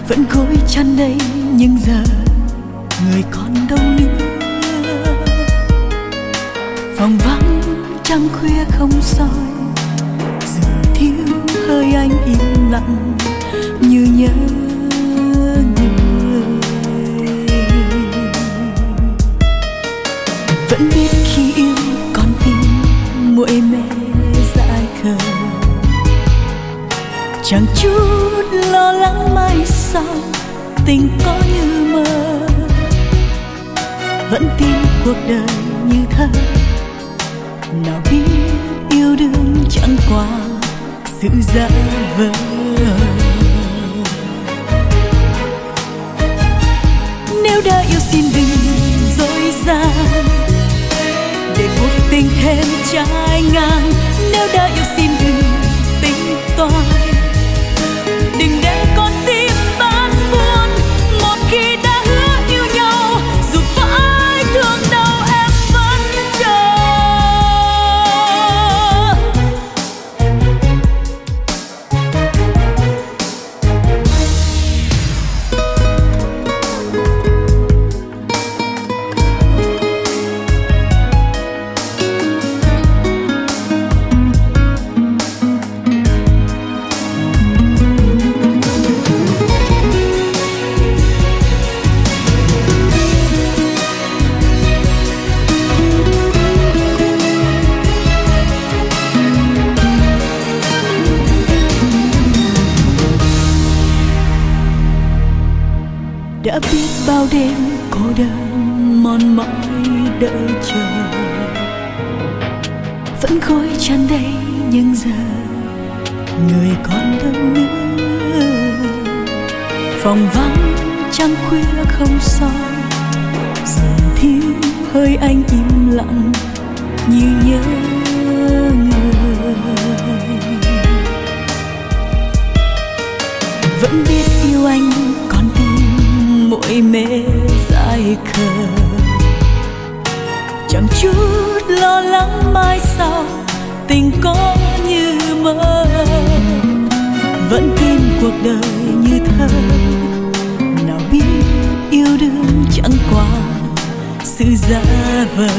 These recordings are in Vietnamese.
vẫn gối chăn đây nhưng giờ người còn đâu nữa. Phòng vắng trăng khuya không soi, giường thiếu hơi anh im lặng như nhớ người. Vẫn biết khi yêu con tim muội mê dại khờ, chẳng chút lo lắng mai sau tình có như mơ. Vẫn tin cuộc đời như thơ, nào biết yêu đương chẳng qua sự giả vờ. Nếu đã yêu xin đừng dối gian để cuộc tình thêm trái ngang. Nếu đã yêu xin đừng tính toán, đừng đem con tim bán buồn. Một khi đã hứa yêu nhau, dù phải thương đau em vẫn chờ. Đã biết bao đêm cô đơn mòn mỏi đợi chờ, vẫn gối chăn đây nhưng giờ người còn đâu nữa. Phòng vắng trăng khuya không soi, giường thiếu hơi anh im lặng như nhớ người. Vẫn biết yêu anh còn muội mê dại khờ, chẳng chút lo lắng mai sau tình có như mơ. Vẫn tin cuộc đời như thơ, nào biết yêu đương chẳng qua sự giả vờ.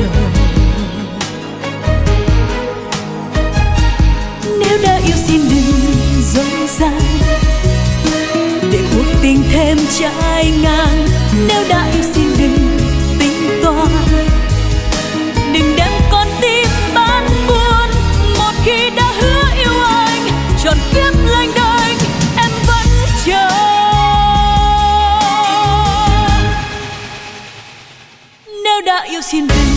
Nếu đã yêu xin đừng dối gian để cuộc tình thêm trái ngang. Nếu đã yêu xin đừng tính toán, đừng đem con tim bán buồn. Một khi đã hứa yêu anh, trọn kiếp lênh đênh em vẫn chờ. Nếu đã yêu xin đừng